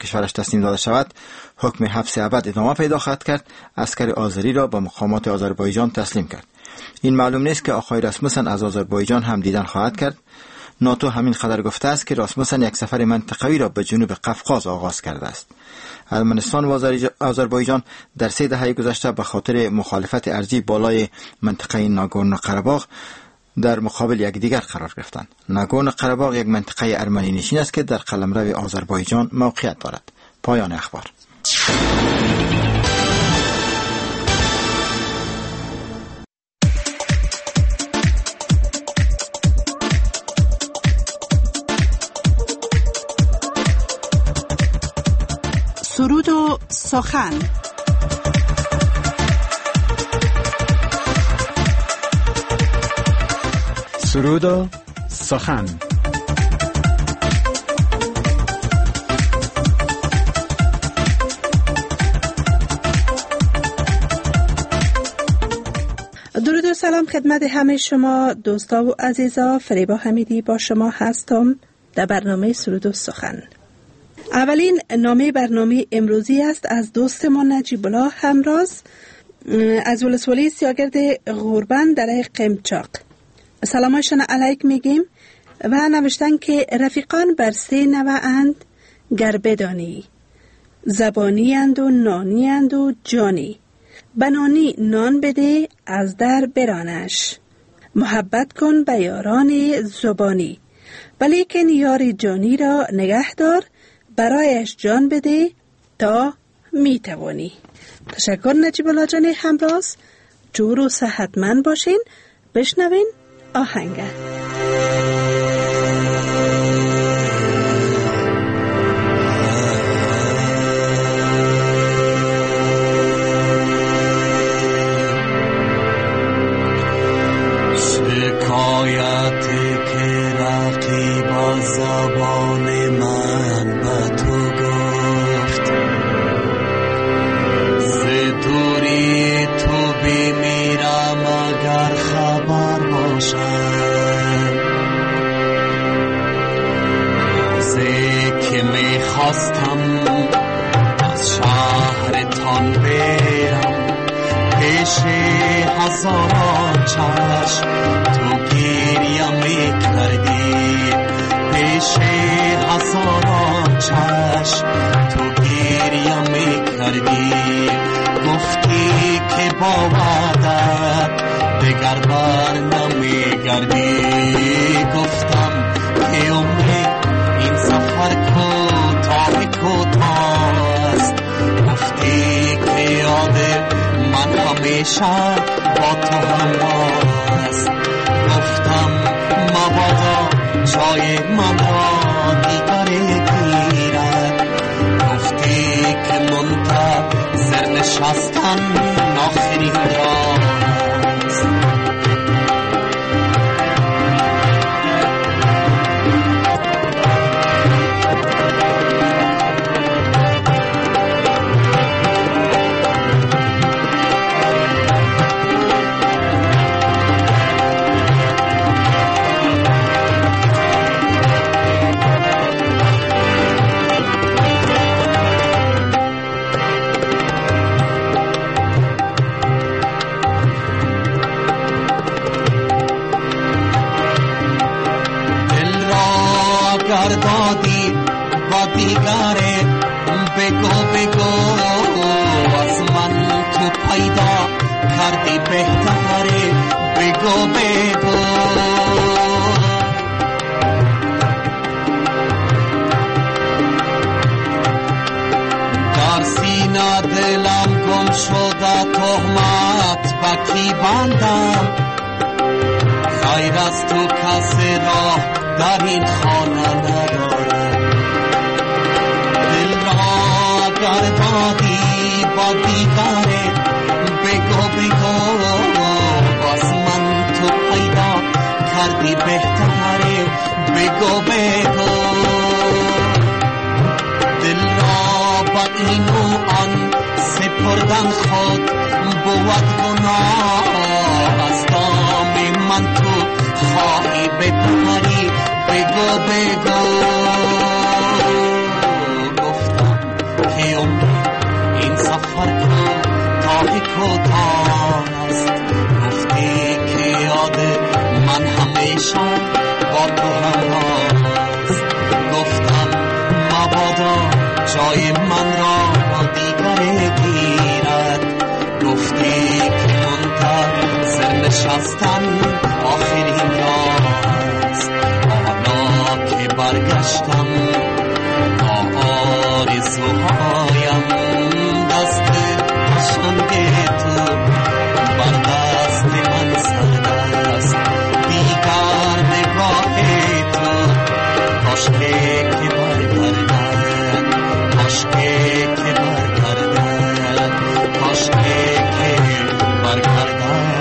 کشورش تسلیم داده شود حکم حبس ابد ادامه پیدا خواهد کرد. عسکر آذری را به مقامات آذربایجان تسلیم کرد. این معلوم نیست که آقای راسموسن از آذربایجان هم دیدن خواهد کرد. ناتو همین خبر گفته است که راسموسن یک سفر منطقوی را به جنوب قفقاز آغاز کرده است. ارمنستان و آذربایجان در 3 دهه گذشته به خاطر مخالفت ارضی بالای منطقه ناگورنو قره‌باغ در مقابل یکدیگر قرار گرفتند. ناگورنو قره‌باغ یک منطقه ارمنی نشین است که در قلمرو آذربایجان موقعیت دارد. پایان اخبار. سرود و سخن. سرود و سخن. درود و سلام خدمت همه شما دوستا و عزیزا. فریبا حمیدی با شما هستم در برنامه سرود و سخن. اولین نامه برنامه امروزی است از دوستمان نجیب الله همراز از ولسوالی سیاگرد غوربند در قمچاق. سلامشان علیک میگیم و نوشتن که رفیقان بر 3 نوع اند گر بدانی، زبانی اند و نانی اند و جانی. بنانی نان بده از در برانش، محبت کن به یاران زبانی. ولیکن یار جانی را نگه دار، برایش جان بده تا میتوانی. تشکر نجیب الله جان همراز. جور و صحتمند باشین. بشنوین آهنگ. شکایت که رقیب زبان من به تو گفت، ز دوری تو بمیرم اگر خبر باشم. روزی که میخواستم از شهرتان برم، پیش هزاران چشم تو گریه میکردی، پیش هزاران چشم تو گریه میکردی. گفتی که با وعدت دگر بر نمیگردی. گفتم که عمری این سفر کوتاه است. گفتی که یاد من همیشه با تو همراست. گفتم مبادا جای من را دیگری گیرد. گفتی که منتظر نشستن آخرین راست. دادی و دیگره بگو از من تو پیدا کردی بهتره. بگو در سینه دلم گم شده تهمت با کی بندم. غیر از تو کسی راه در این خانه ندارم. دل را گردادی با دیگره بگو باز من تو پیدا کردی بهتره. بگو دل را با این و آن سپردن خود بود گناه. از دام من تو خواهی بپری. بگو گفتم کوتاه است. گفتی که یاد من همیشه با تو همراست. گفتم مبادا جای من را دیگری گیرد. گفتی که منتظر نشستن آخرین راست. حالا که برگشتم با آرزوهایم، دست قشنگ تو بر دست من سرد است. دیگر نگاه تو کاشکی که برگردد، کاشکی که برگردد، کاشکی که برگردد.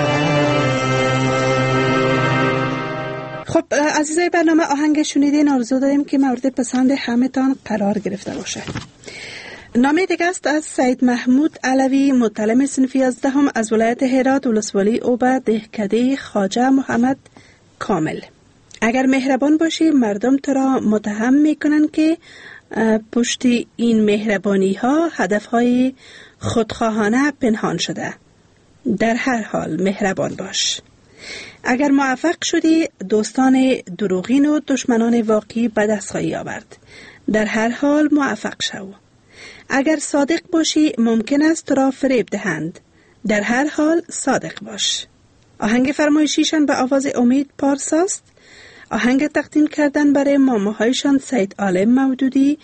خب عزیزای برنامه، آهنگ شنیدین آرزو داریم که مورد پسند همه تان قرار گرفته باشه. نامه دیگه است از سید محمود علوی، متعلم صنف 11 از ولایت هرات، ولسوالی اوبه، دهکده خواجه محمد کامل. اگر مهربان باشی مردم تو را متهم میکنن که پشت این مهربانی ها هدف های خودخواهانه پنهان شده. در هر حال مهربان باش. اگر موفق شدی دوستان دروغین و دشمنان واقعی به دست خواهی آورد. در هر حال موفق شو. اگر صادق باشی ممکن است تو را فریب دهند. در هر حال صادق باش. آهنگ فرمایشیشان به آواز امید پارساست. آهنگ تقدیم کردن برای ماماهایشان سید عالم مودودی،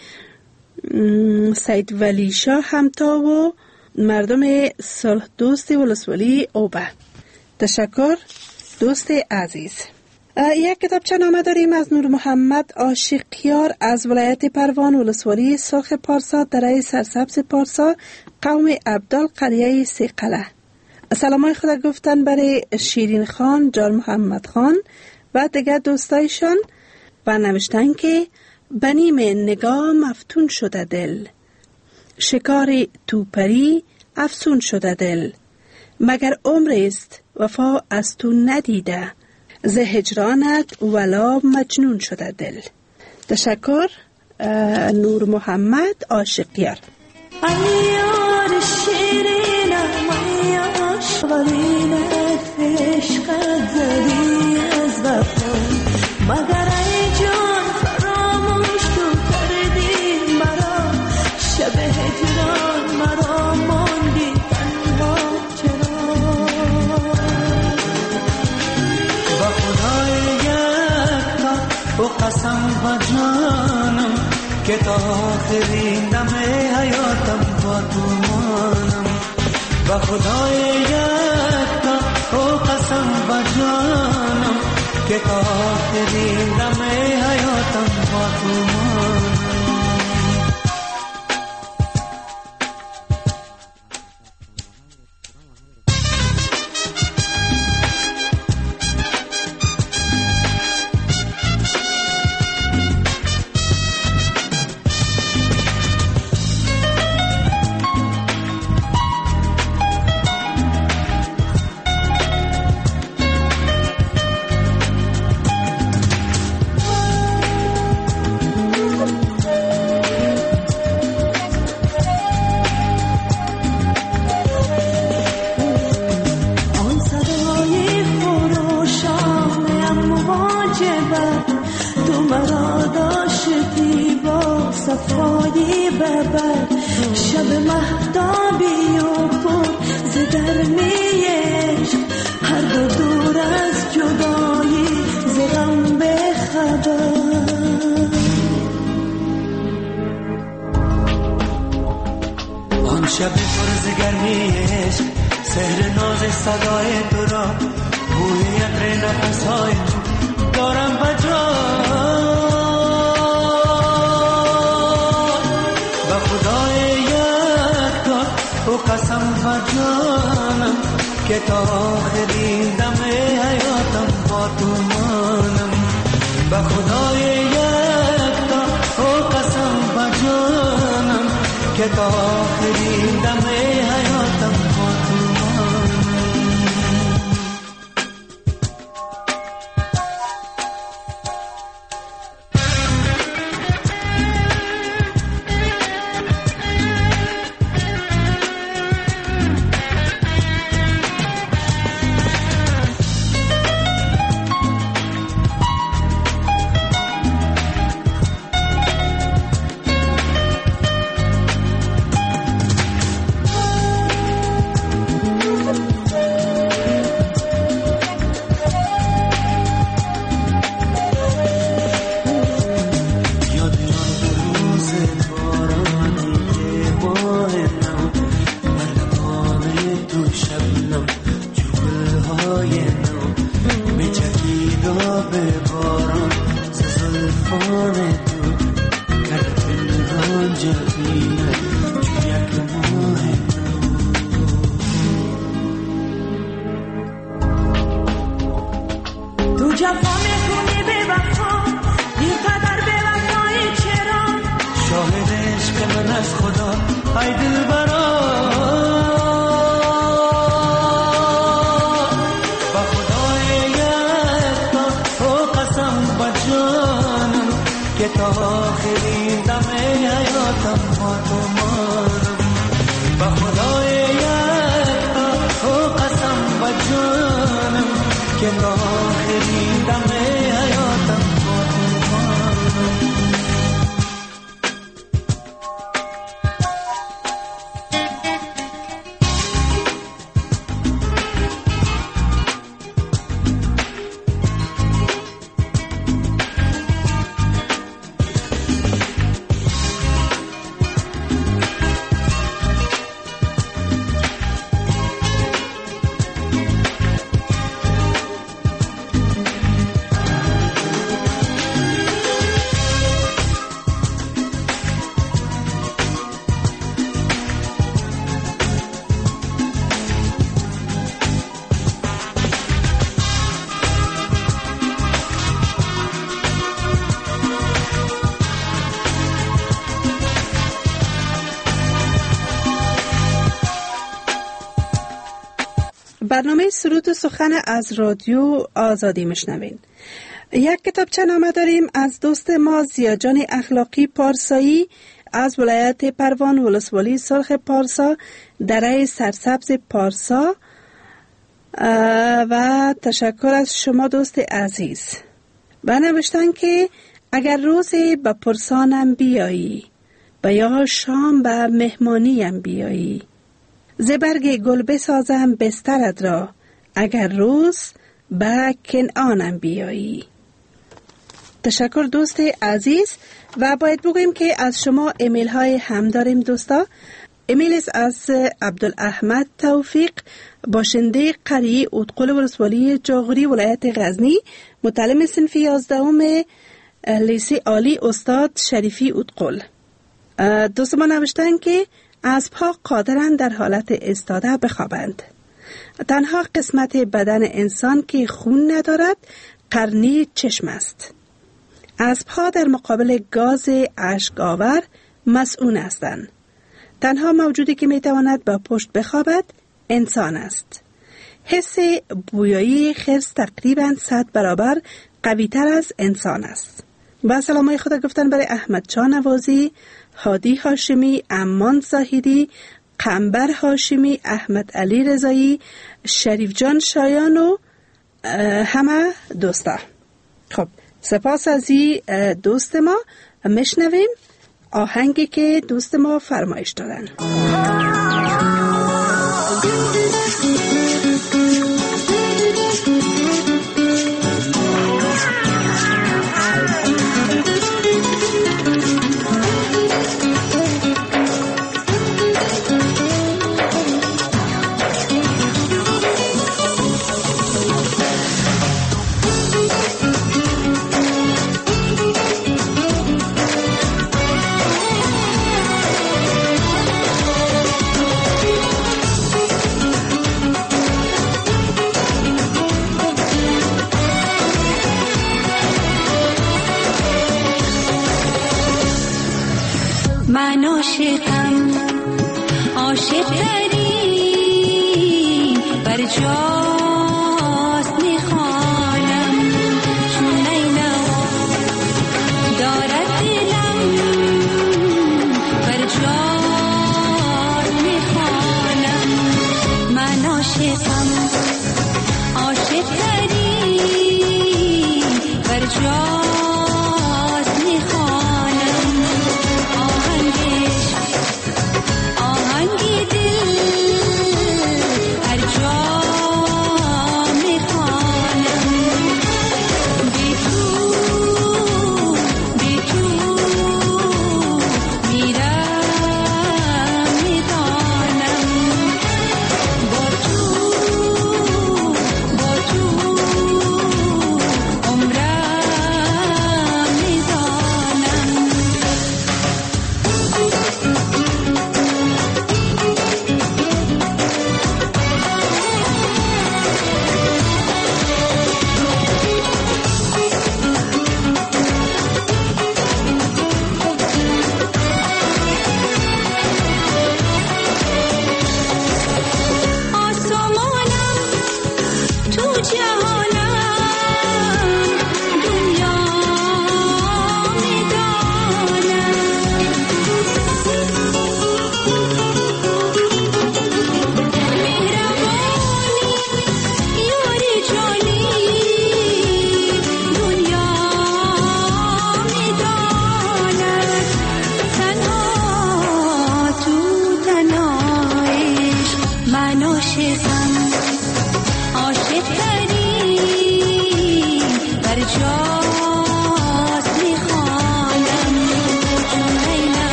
سید ولی شاه همتا و مردم صلح دوست ولسوالی اوبه. تشکر دوست عزیز. یک کتابچه نامه داریم از نور محمد عاشقیار از ولایت پروان، ولسوالی سرخ پارسا، دره سرسبز پارسا، قوم عبدال، قریه سیقله. سلامای خدا گفتن برای شیرین خان، جان محمد خان و دیگر دوستایشان و نوشتن که بنیم نگاه مفتون شده دل، شکار توپری افسون شده دل، مگر عمر است وفا از تو ندیده، ز هجرانت ولا مجنون شده دل. تشکر نور محمد عاشقیار. ایار شیرینم ایار شغلینت عشقت زدی از وفا، مگر ای جان فراموش تو کردی مرا، شب هجران مرا ماندی تنها چرا. با خدای یکتا و قسم با جانم که تا آخرین دم حیاتم با تو مانم. با خدای یکتا و قسم با جانم که تا آخرین دم حیاتم با تو مانم. شب مهتابی و پر ز گرمیش، هر دو دور از جدایی ز غم بخبر. آن شب پر ز گرمیش، سحر ناز صدای تو را، بوی عطر نفسهای دارم بجا. و قسم با جانم که تا آخرین دم حیاتم با تو مانم. با خدای یکتا و قسم با جانم که تا آخرین دم حیاتم با تو مانم. برنامه سرود و سخن از رادیو آزادی میشنوین. یک کتابچه نامه داریم از دوست ما زیاجان اخلاقی پارسایی از ولایت پروان ولسوالی سرخ پارسا دره سرسبز پارسا و تشکر از شما دوست عزیز. و نوشتن که اگر روزی به پرسانم بیایی و یا شام به مهمانیم بیایی زبرگ گل بسازم بسترت را اگر روز به کنعانم بیایی. تشکر دوست عزیز. و باید بگویم که از شما ایمیل های هم داریم دوستا. ایمیل از عبدالاحمد توفیق باشنده قریه اودقل ولسوالی جاغوری ولایت غزنی متعلم صنف 11 لیسه عالی استاد شریفی اودقل. دوست ما نوشتن که اسب‌ها قادرند در حالت ایستاده بخوابند. تنها قسمت بدن انسان که خون ندارد قرنی چشم است. اسب‌ها در مقابل گاز اشک‌آور مسئول هستند. تنها موجودی که میتواند با پشت بخوابد انسان است. حس بویایی خرس تقریباً 100 برابر قوی‌تر از انسان است. با سلامای خدا گفتن برای احمد جان نوازی، هادی هاشمی، امان زاهدی، قنبر هاشمی، احمد علی رضایی، شریف جان شایان و همه دوستا. خب سپاس از این دوست ما. میشنویم آهنگی که دوست ما فرمایش دادن. من عاشقم عاشق ترین بر جاست میخوانم چون لیلا دارد دلم بر جاست میخوانم. من عاشقم عاشق ترین بر جاست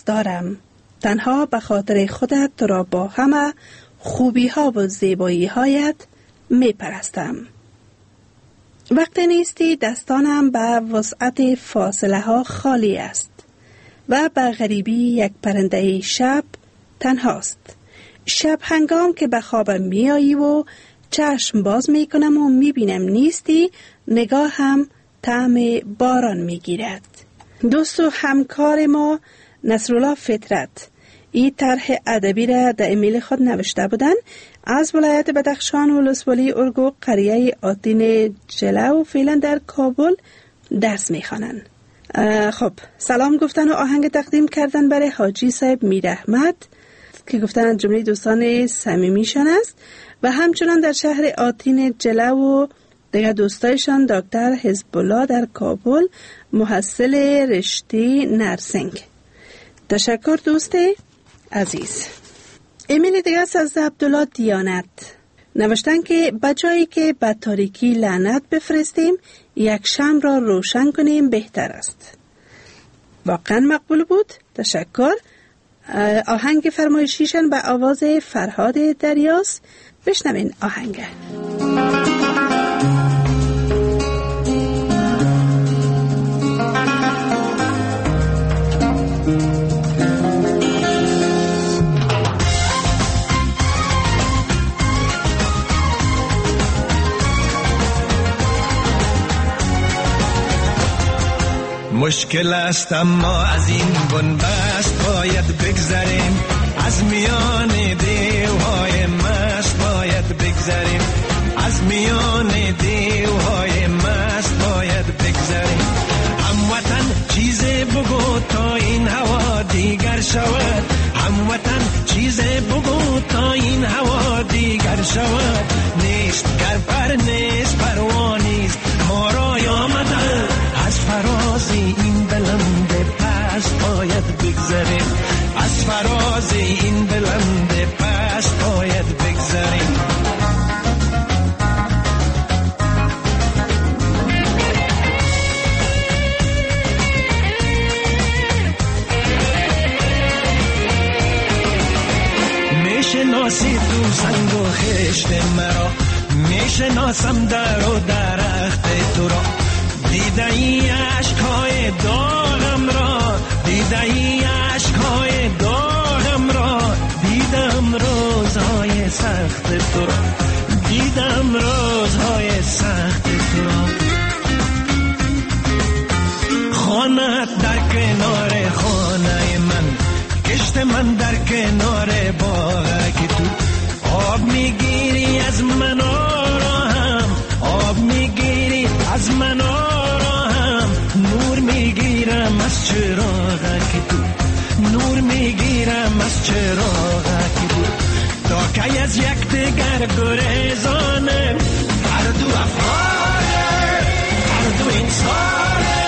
دارم. تنها به خاطر خودت تو را با همه خوبی ها و زیبایی هایت می پرستم. وقتی نیستی دستانم به وسعت فاصله ها خالی است و به غریبی یک پرنده شب تنهاست. شب هنگام که به خوابم می آیی و چشم باز می کنم و می بینم نیستی، نگاه هم طعم باران می گیرد. دوست و همکار ما نصرالله فطرت این طرح ادبی را در ایمیل خود نوشته بودند. از ولایت بدخشان و ولسوالی ارگو قریه آتین جله و فعلا در کابل درس میخوانند. خب سلام گفتن و آهنگ تقدیم کردن برای حاجی صاحب میر احمد که گفتن جمله دوستان صمیمیشان است و همچنان در شهر آتین جله و دیگر دوستایشان دکتر حزب الله در کابل محصل رشته نرسینگ. تشکر دوست عزیز. ایمیل دیگر از عبدالله دیانت نوشتن که بجایی که به تاریکی لعنت بفرستیم یک شمع را روشن کنیم بهتر است. واقعا مقبول بود. تشکر. آهنگ فرمایشیشن به آواز فرهاد دریاس. بشنوین آهنگ. مشکل است اما از این بنبست باید بگذریم، از میان دیوهای مست باید بگذریم، از میان دیوهای مست باید بگذریم. هموطن چیز بگو تا این هوا دیگر شود، هموطن چیز بگو تا این هوا دیگر شود. نیست گر پر نیست پروانیست ما را آمده، از فراز این بلند پست باید بگذریم، از فراز این بلند پست باید بگذریم. میشناسی تو سنگ و خشت مرا، میشناسم در و درخت تو را، دیده ای عشقهای داغم را، دیده ای عشقهای داغم را، دیدم روزهای سخت تو را، دیدم روزهای سخت تو را. خانه‌ات در کنار خانه من، کشت من در کنار باغ که تو آب میگیری از من آرام، آب میگیری از من آرام، نور میگیرم از چراغ که تو، نور میگیرم از چراغ که تو. تا که از یک دیگر گریزانه، هر دو افغانه، هر دو انسانه.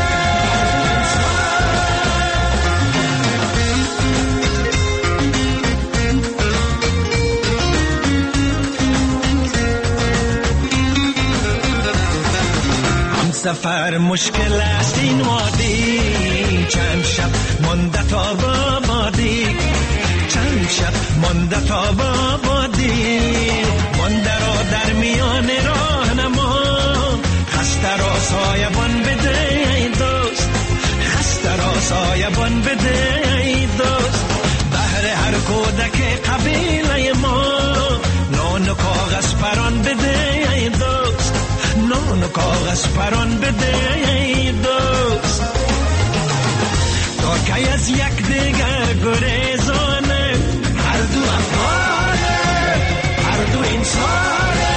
سفر مشکل است این وادی، چند شب مانده تا بادی، چند شب مانده تا بادی، مانده را در میان راه نما، خسته را سایبان بده ای دوست، خسته را سایبان بده ای دوست. بهر هر کودک قبیله ما نان و کاغذ پران بده ای دوست، نان و کاغذ پران بده ای دوست. تا که از یک دیگر گریزانه، هر دو افغانه، هر دو انسانه.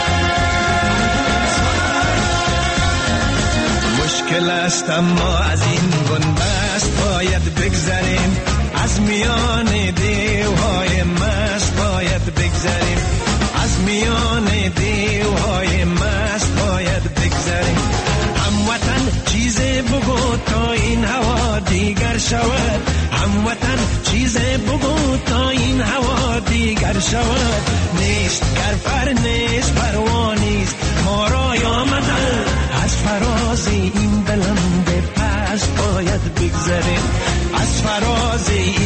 مشکل است اما از این بنبست باید بگذریم، از میان دیوهای مست باید بگذریم، از میان دیوهای مست باید بگذریم. هموطن چیز بگو تا این هوا دیگر شود، هموطن چیز بگو تا این هوا دیگر شود. نیست گر پر نیست پروانیست ما را آمده، از فراز این بلند پست باید بگذریم، از فراز این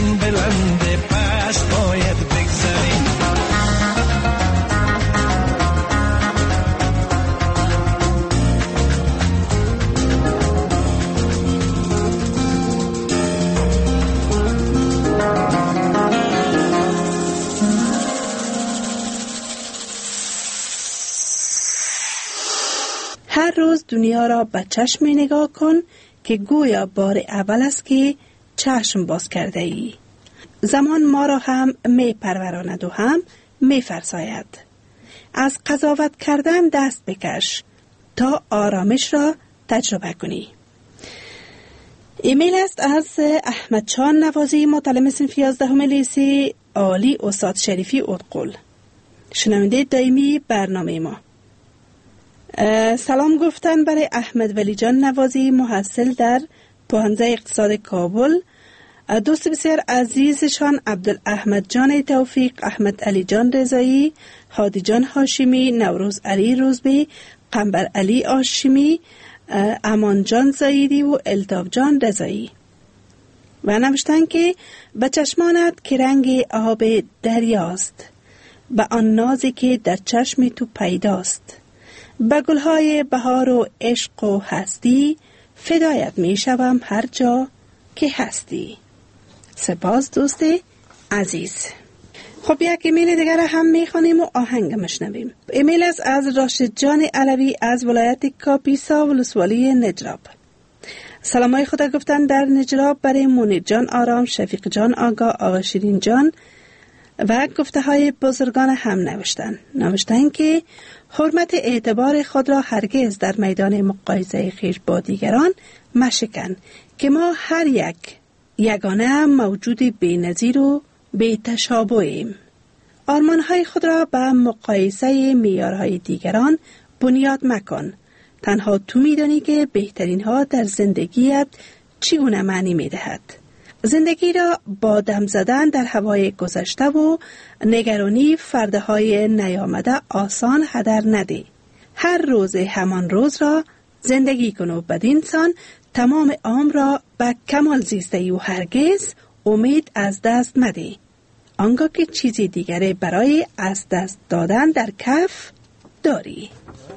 هر روز دنیا را به چشم نگاه کن که گویا بار اول است که چشم باز کرده ای. زمان ما را هم می پروراند و هم می فرساید. از قضاوت کردن دست بکش تا آرامش را تجربه کنی. ایمیل است از احمد چان نوازی، متعلم صنف 11 لیسه عالی استاد شریفی اودقل، شنونده دائمی برنامه ما. سلام گفتن برای احمد ولی جان نوازی، محصل در پوهنځی اقتصاد کابل. دوست بسیار عزیزشان عبدالاحمد جان توفیق، احمد علی جان رضایی، هادی جان هاشمی، نوروز علی روزبی، قنبر علی هاشمی، امان جان زایدی و الطاف جان رضایی. و نوشتن که به چشمانت که رنگ آب دریاست، به آن نازی که در چشم تو پیداست، به گلهای بهار و عشق و هستی، فدایت می شوم هر جا که هستی. سپاس دوست عزیز. خب یک ایمیل دیگر هم میخوانیم و آهنگ مشنویم. ایمیل است از راشد جان علوی از ولایت کاپیسا ولسوالی نجراب. سلامای خدا گفتن در نجراب برای منیر جان آرام، شفیق جان آگا، آقا شیرین جان و گفته های بزرگان هم نوشتن که حرمت اعتبار خود را هرگز در میدان مقایسه خویش با دیگران مشکن که ما هر یک یگانه موجود بی‌نظیر و بی‌تشابهیم. آرمان‌های خود را به مقایسه معیارهای دیگران بنیاد مکن. تنها تو می‌دانی که بهترین ها در زندگیت چگونه معنی می‌دهد. زندگی را با دم زدن در هوای گذشته و نگرانی فردهای نیامده آسان هدر نده. هر روز همان روز را زندگی کن و بدین سان تمام عمر را به کمال زیسته و هرگز امید از دست مده، آنگاه که چیزی دیگری برای از دست دادن در کف داری.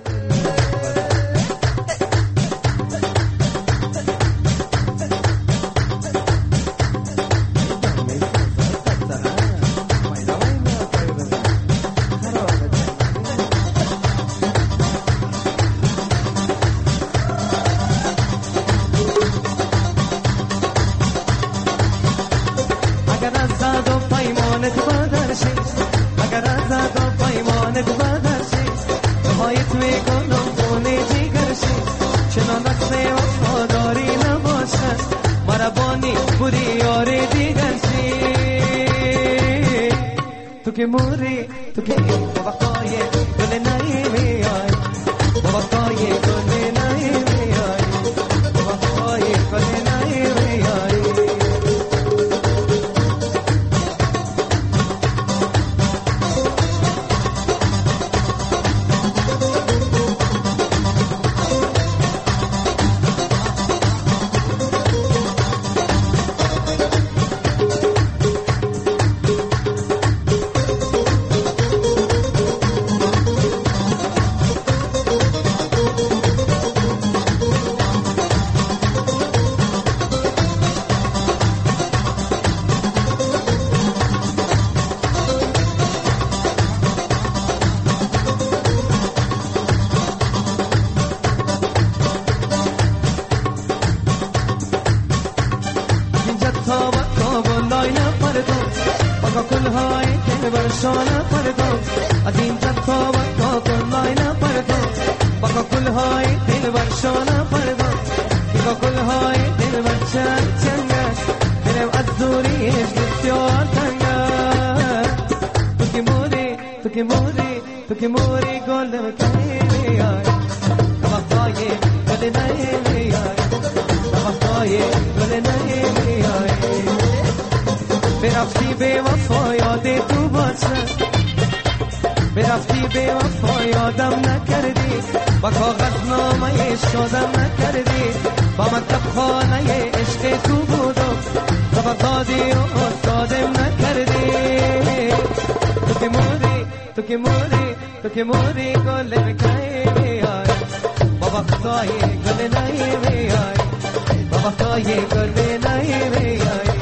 برفتی به وفا یاد تو باشد، برفتی به وفا یادم نکردی، با کاغذ نامه شادم نکردی، با مکتب خانه عشق تو بودم، سبب دادی و استادم نکردی. تو که موری، تو که موری، تو که موری گل بکای میای، با وقتای گل نای میای، با وقتای گل نای میای.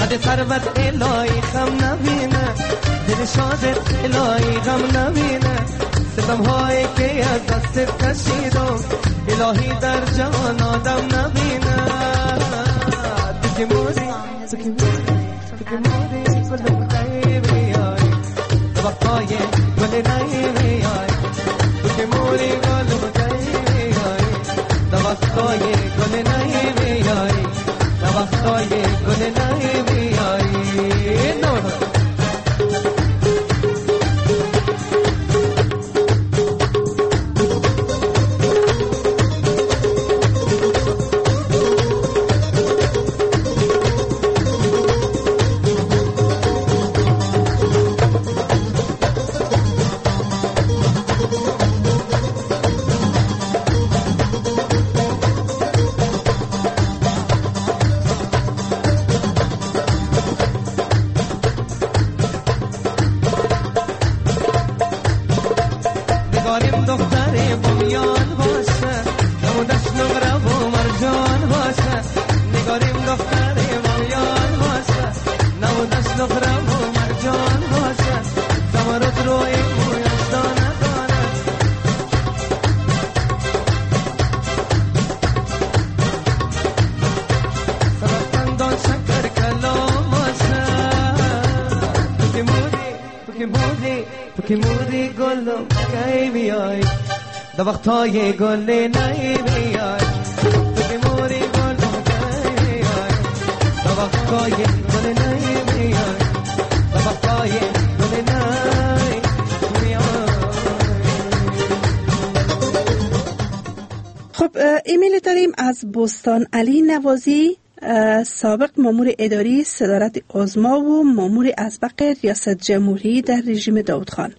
بد ثروت الهی غم نبینه، دل شادت الهی غم نبینه. ستم هایی که از دستت کشیدم الهی در جهان آدم نبینه. تو که موری گل غیبی آی، وقتای گل نیمی آی. تو که موری گل غیبی آی، وقتای گل نیمی آی، وقتای گل نیمی آی. وقتای گل نیمی آی، تو که موری گل نیمی آی، وقتای گل نیمی آی، وقتای گل نیمی آی. خب ایمیل داریم از بستان علی نوازی، سابق مامور اداری صدارت عظما و مامور ازبق ریاست جمهوری در رژیم داود خان،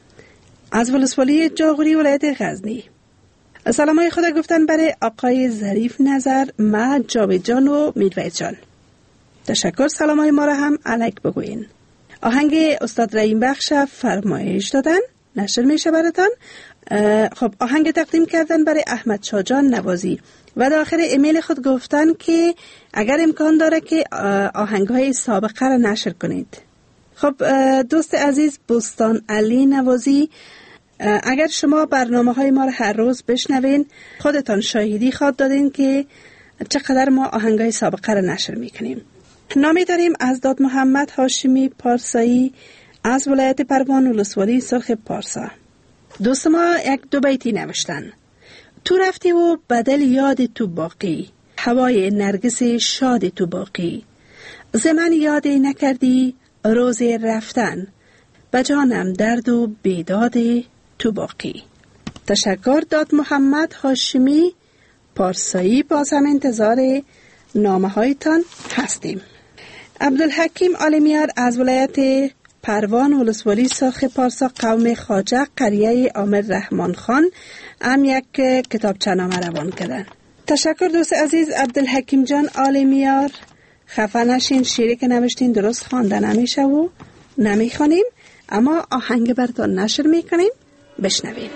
از ولسوالی جاغوری ولایت غزنی. سلامای خدا گفتن برای آقای ظریف نظر، ما جاوید جان و میرویس جان. تشکر. سلامای ما را هم الک بگوین. آهنگ استاد رحیم بخش فرمایش دادن، نشر میشه براتان. خب آهنگ تقدیم کردن برای احمد شاه جان نوازی و در آخر ایمیل خود گفتن که اگر امکان داره که آهنگ‌های سابقه را نشر کنید. خب دوست عزیز بستان علی نوازی، اگر شما برنامه‌های ما را هر روز بشنوین خودتان شاهدی خواهد دادین که چقدر ما آهنگ‌های سابقه را نشر می‌کنیم. نامی داریم از داد محمد هاشمی پارسایی از ولایت پروان ولسوالی سرخ پارسا. دوست ما یک دو بیتی نوشتن. تو رفتی و بدل یاد تو باقی، هوای نرگس شاد تو باقی. زمن یاد نکردی روز رفتن، بجانم درد و بیداد تو باقی. تشکر. داد محمد هاشمی پارسایی، باز هم انتظار نامه هایتان هستیم. عبدالحکیم آلمیار از ولایت پروان ولسوالی سرخ پارسا قوم خواجه قریه عامر رحمان خان هم یک کتابچه نامه روان کردن. تشکر دوست عزیز عبدالحکیم جان آلمیار. خفه نشین، شیری که نوشتین درست خوانده نمیشه و نمیخوانیم، اما آهنگ براتون نشر میکنیم، بشنویم.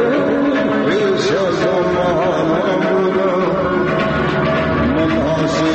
Thank you.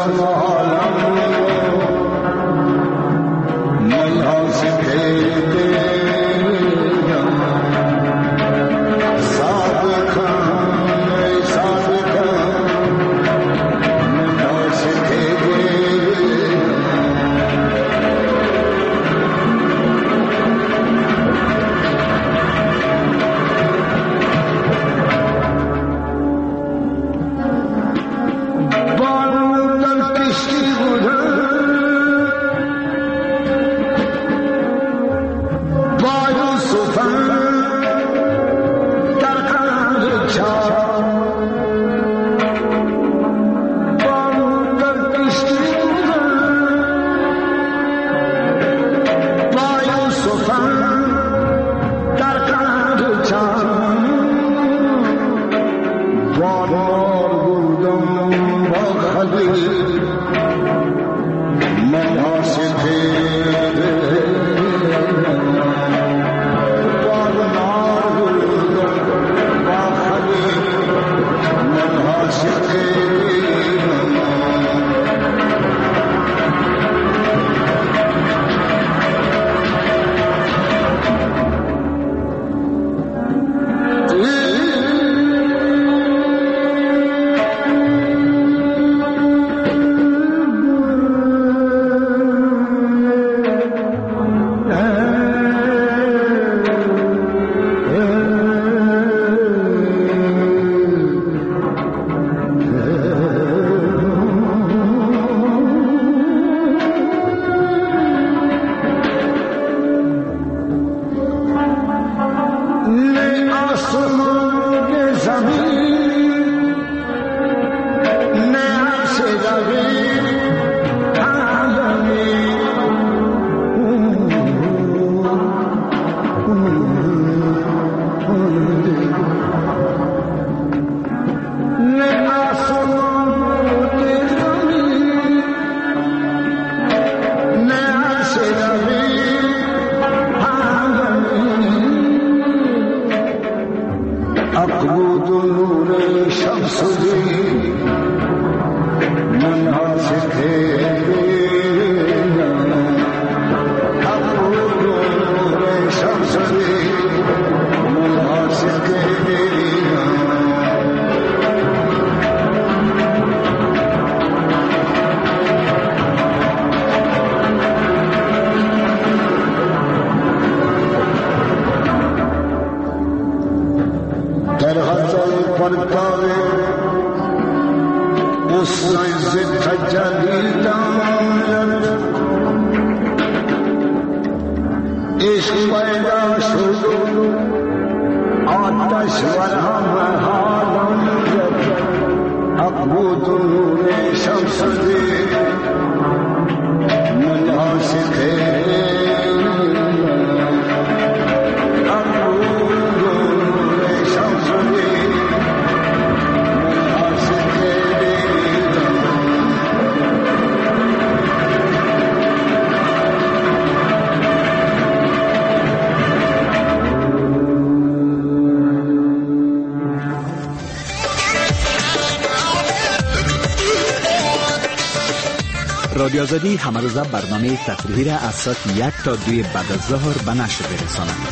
رادیو آزادی همه روزه برنامه تفریحی را از ساعت 1 تا 2 بعد از ظهر به نشر برساند.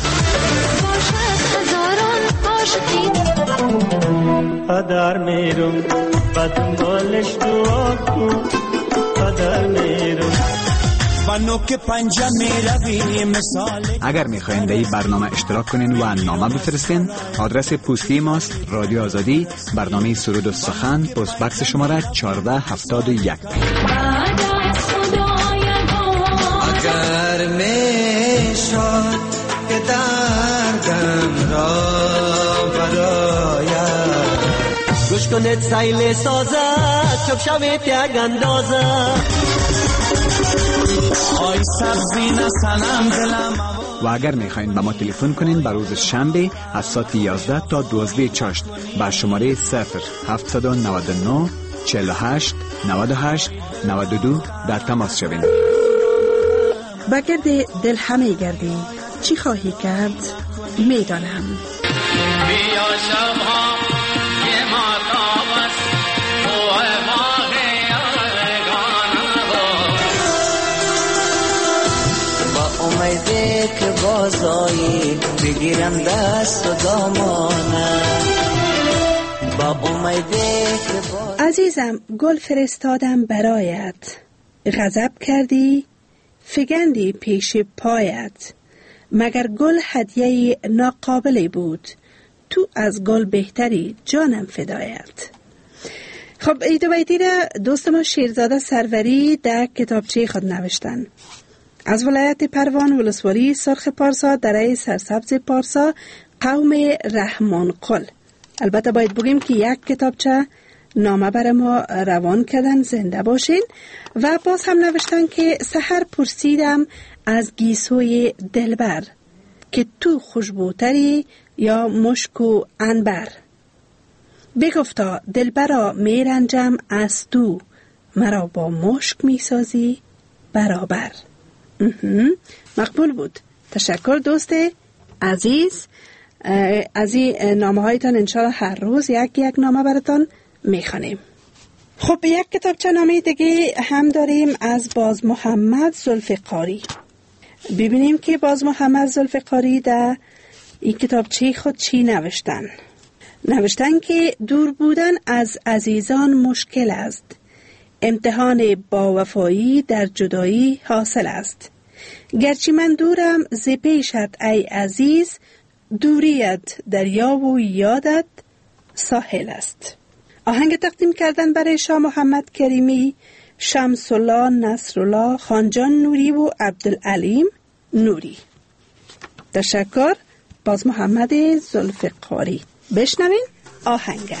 قدر میرم به دنبالش دعا کن قدر میرم و نوک پنجه میروی مثال. اگر میخواین در این برنامه اشتراک کنین و نامه بفرستین، آدرس پستی ماست رادیو آزادی، برنامه سرود و سخن، پست بکس شماره 1471. اگر میشد که دردم را براید گوش کنید سیل سازه چوب شوید یک اندازه آی سبزی نسنم دلم. و اگر میخواین به ما تلفن کنین بر روز شنبه از ساعت 11 تا 12 چاشت با شماره 0799 48 98 92 در تماس شوین. بگرد دل همه گردی چی خواهی کرد میدانم. بیا شبها یه ماتاب است اوه ماه یارگاه اومده که بازایی بگیرم دست و دامانه با اومده که عزیزم گل فرستادم برایت، غضب کردی فگندی پیش پایت. مگر گل هدیه ناقابلی بود، تو از گل بهتری جانم فدایت. خب ای دو بیتی را دوست ما شیرزاده سروری در کتابچه خود نوشتن. از ولایت پروان، ولسوالی سرخ پارسا، دره سرسبز پارسا، قوم رحمان قل. البته باید بگیم که یک کتابچه نامه بر ما روان کردن، زنده باشین. و باز هم نوشتن که سحر پرسیدم از گیسوی دلبر که تو خوشبوتری یا مشک و عنبر. بگفتا دلبرا میرنجم از تو، مرا با مشک میسازی برابر. مقبول بود. تشکر دوست عزیز. از این نامه هایتان انشاءالله هر روز یک نامه براتان میخوانیم. خب یک کتابچه نامه دیگه هم داریم از باز محمد ذوالفقاری. ببینیم که باز محمد ذوالفقاری در این کتابچه خود چی نوشتن. نوشتن که دور بودن از عزیزان مشکل است، امتحان با وفایی در جدایی حاصل است. گرچه من دورم ز پیشت ای عزیز، دوریت دریا و یادت ساحل است. آهنگ تقدیم کردن برای شاه محمد کریمی، شمس الله نصرالله، خانجان نوری و عبدالعلیم نوری. تشکر باز محمد ذوالفقاری. بشنوین آهنگ.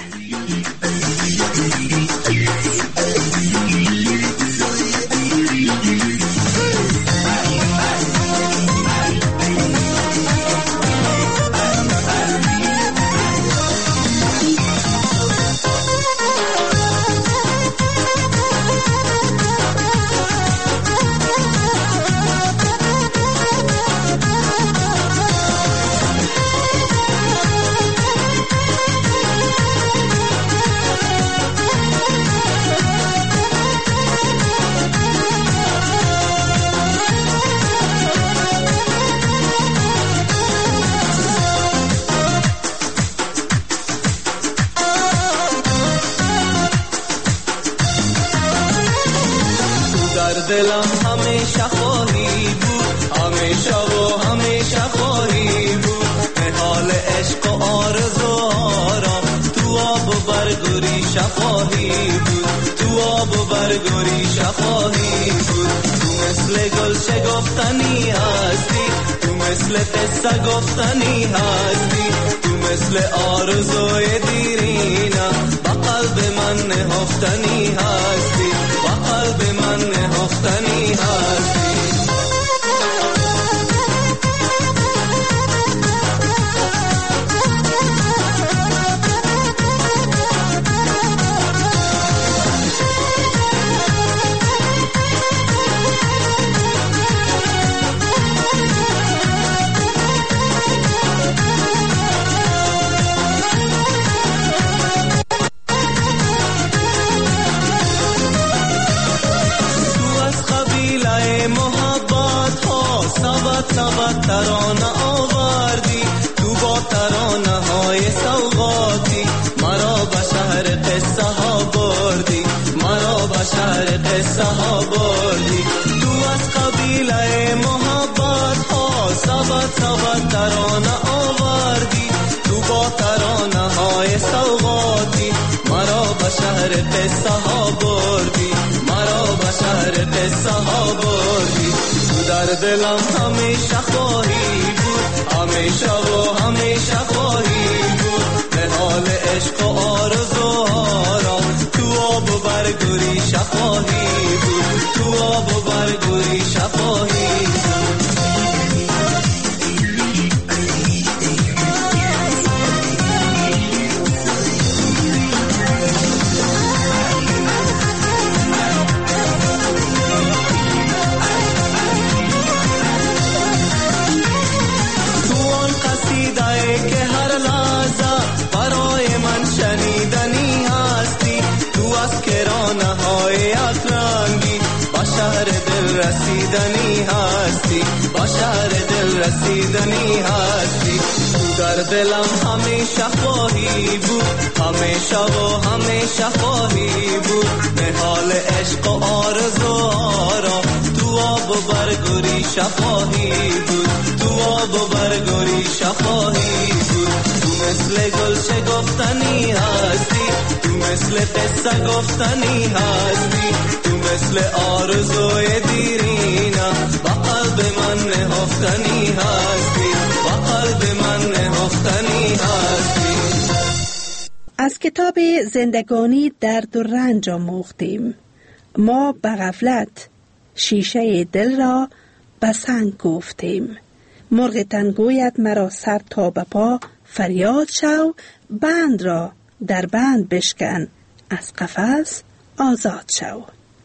دلم همیشه خواهی بود، همیشه و همیشه خواهی بود. حال عشق و آرزوها را تو آب و برگوری شفاهی بود، تو آب و برگوری شفاهی بود. تو مثل گل شگفتنی هستی، تو مثل قصه گفتنی هستی، تو مثل آرزوی دیرینه با قلب من نهفتنی هستی، با قلب من نهفتنی هستی. سبت ترانه آوردی، تو با ترانه های سوغاتی مرا به شهر قصه ها بردی، مرا به شهر قصه ها بردی. تو از قبیله محبت ها سبت ترانه آوردی، تو با ترانه های سوغاتی مرا به شهر قصه ها بردی، مرا به شهر قصه ها بردی. در دلم همیشه خواهی بود، همیشه و همیشه خواهی بود. به حال عشق و آرزوها را تو آب و برگوری شفاهی بود، تو آب و برگوری شفاهی بود. که هر لحظه برای من شنیدنی هستی، تو از کرانه های اکرنگی با شهر دل رسیدنی هستی، با در دل رسیدنی هستی. تو در دلم همیشه خواهی بود، همیشه و همیشه خواهی بود. نهال عشق و آرزوها را تو آب و برگوری شفاهی بود، تو آب و برگوری شفاهی بود. تو مثل گل شگفتنی هستی، تو مثل قصه گفتنی هستی، تو مثل آرزوی دیرینه با قلب من نهفتنی هستی، با قلب من نهفتنی هستی. از کتاب زندگانی درد و رنج آموختیم. ما به غفلت شیشه دل را به سنگ گفتیم. مرغ تن گوید مرا سر تا به پا، فریاد شو بند را در بند بشکن، از قفس آزاد شو.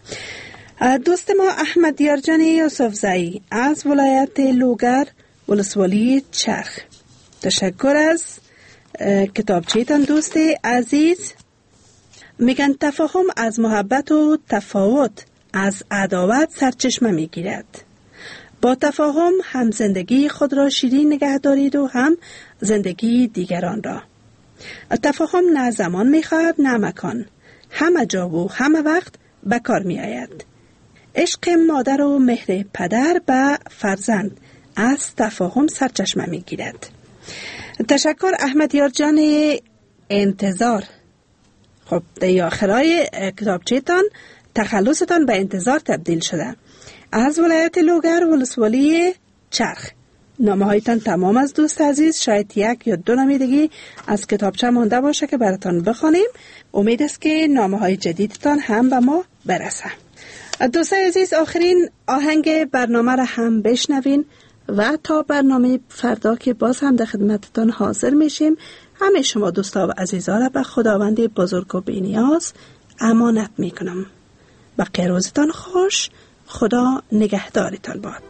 دوست ما احمد یارجان یوسفزئی از ولایت لوگر ولسوالی چرخ، تشکر از کتابچه‌تان دوست عزیز. میگن تفاهم از محبت و تفاوت از عداوت سرچشمه میگیرد. با تفاهم هم زندگی خود را شیرین نگه دارید و هم زندگی دیگران را. تفاهم نه زمان میخواهد نه مکان، همه جا و همه وقت به کار می آید. عشق مادر و مهر پدر به فرزند از تفاهم سرچشمه می گیرد. تشکر احمد یارجان انتظار. خب در آخرای کتابچه‌تان تخلصتان به انتظار تبدیل شده. از ولایت لوگر ولسوالی چرخ. نامه هایتان تمام از دوست عزیز. شاید یک یا دو نامه دیگه از کتابچه مانده باشه که براتان بخوانیم. امید است که نامه های جدیدتان هم به ما برسه. دوست عزیز آخرین آهنگ برنامه را هم بشنوین و تا برنامه فردا که باز هم در خدمتتان حاضر میشیم، همه شما دوستا و عزیزا را به خداوند بزرگ و بی‌نیاز امانت میکنم. بقیه روزتان خوش. خدا نگهدارتان باد.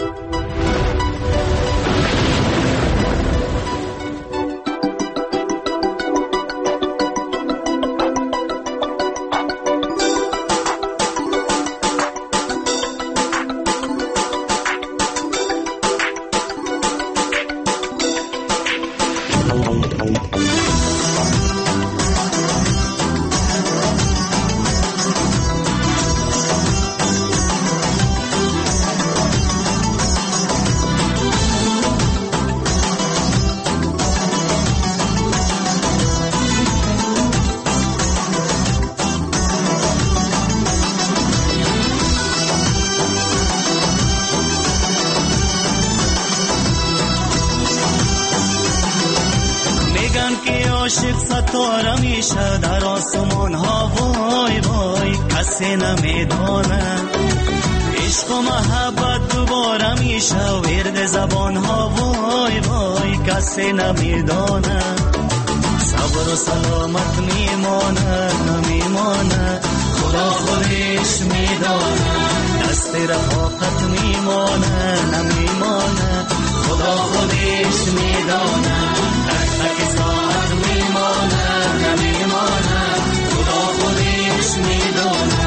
عاشق ستاره میشه در آسمان ها، وای وای کسی نمیدانه. عشق و محبت دوباره میشه ورد زبان ها، وای وای کسی نمیدانه. صبر و سلامت میمانه نمیمانه، خدا خودش میدانه. دست رفاقت میمانه نمیمانه، خدا خودش میدانه. تک ساعت میمانه نمیمانه، خدا خودش میدانه.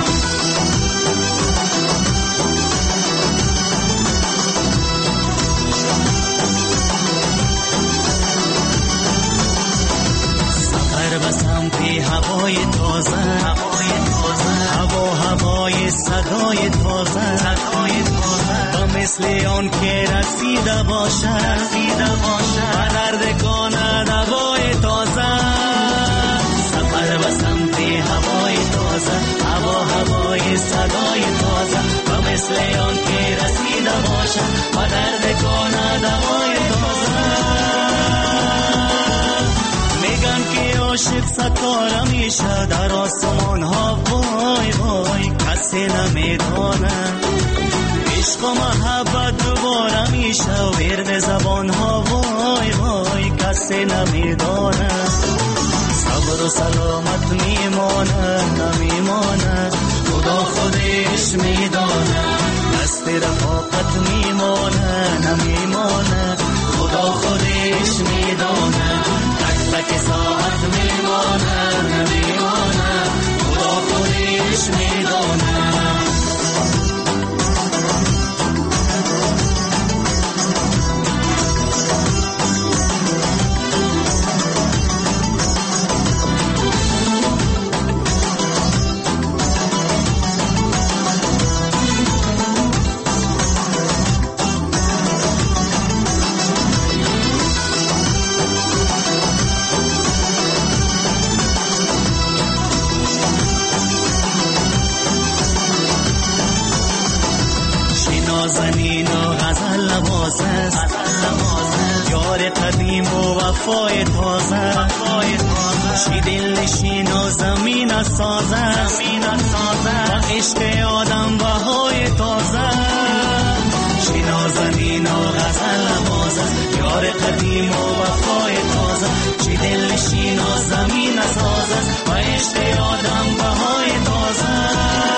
سفر به سمت هوای تازه، هوای صدای تازه، و مثل آن که رسیده باشه و درد کنه دوای تازه. سفر به سمت هوای تازه، هوای صدای تازه، و مثل آن که رسیده باشه و درد کنه دوای تازه. میگن که عاشق ستاره میشه در آسمان ها، وای وای کسی نمیدانه. عشق و محبت دوباره میشه ورد زبان ها، وای وای کسی نمیدانه. صبر و سلامت میمانه نمیمانه، خدا خودش میدانه. دست رفاقت میمانه نمیمانه، خدا خودش میدانه. تک ساعت میمانه نمیمانه، خدا خودش میدانه. نازنین و غزل لباس است، یار قدیم و وفای تازه، چی دل نشین و زمین سازه، با عشق آدم بهای تازه، چی نازنین و غزل لباس است، یار قدیم و وفای تازه، چی دل نشین و زمین سازه، با عشق آدم بهای تازه.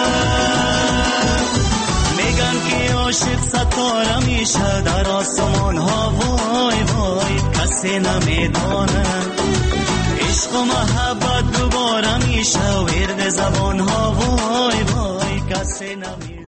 میگن که عاشق ستاره میشه در آسمان ها، وای وای کسی نمیدانه، عشق و محبت دوباره میشه ورد زبان ها، وای وای کسی نمیدانه.